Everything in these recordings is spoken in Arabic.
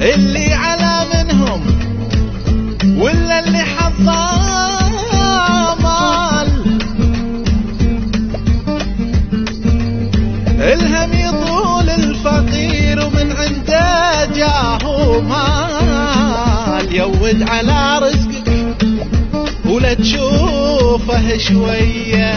اللي على منهم ولا اللي حظه مال، الهم يطول الفقير ومن عنده جاه مال. يود على رزقك ولا تشوفه شويه.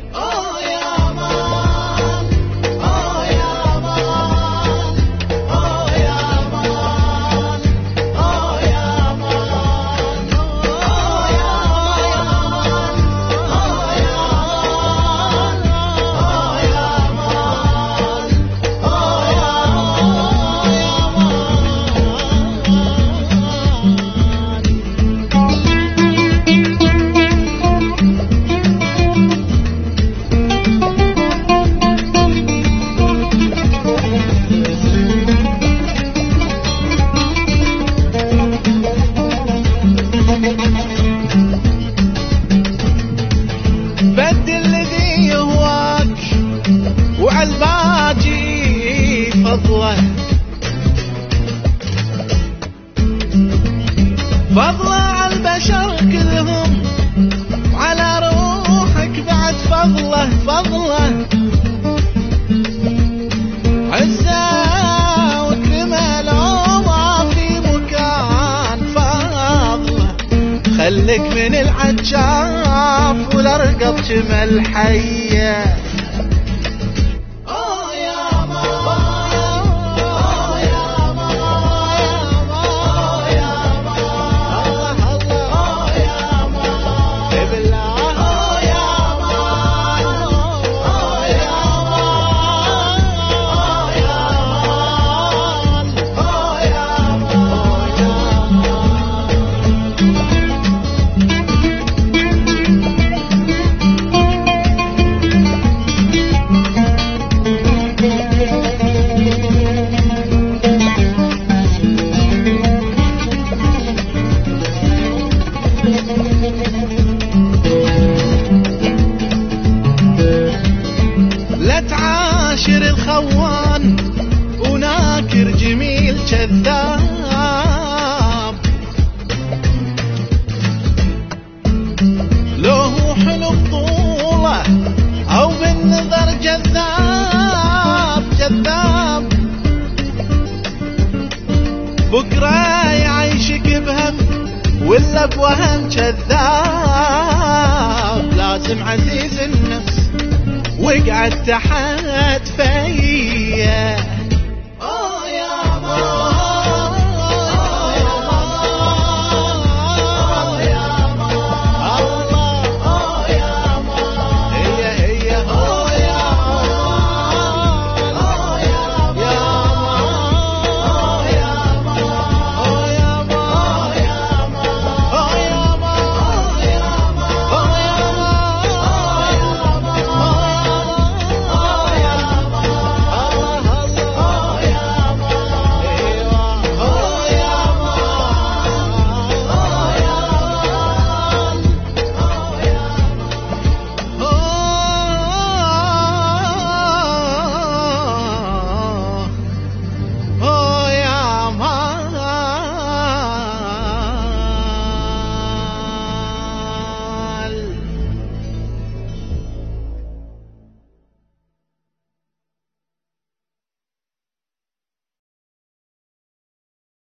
بدل الذي يهواك وعالباقي فضله، فضله عالبشر كلهم وعلى روحك بعد فضله. فضله عزه وكرمه لو ما في مكان. فضله خلك من العجاف ولا رقب جمل حيه. لا تعاشر الخوان وناكر جميل كذاب، لو هو حلو بطوله او بالنظر جذاب. جذاب بكره يعيشك بهم ولا بوهم كذاب. لازم عزيز النفس وقعد تحت فيا.